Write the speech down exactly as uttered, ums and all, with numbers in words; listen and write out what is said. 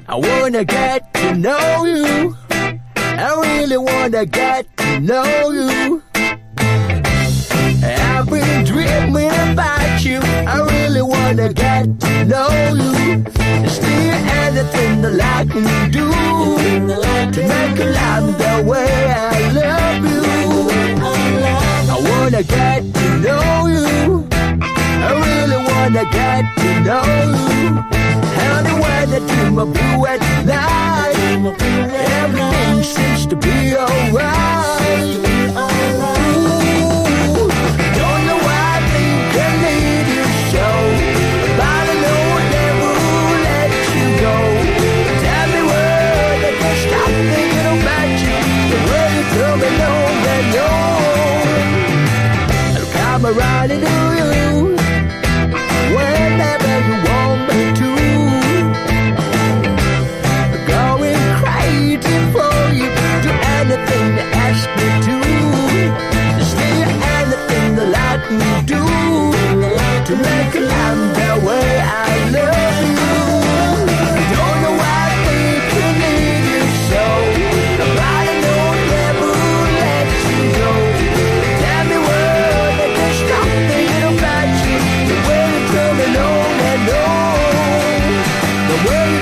I wanna get to know you. I really wanna get to know you. I've been dreaming about you. I really wanna get to know you. Is there anything that I can do to make you love the way I love you? I wanna get to know you. I really wanna get to know you. How the weather to my blue at night. Everything seems to be alright.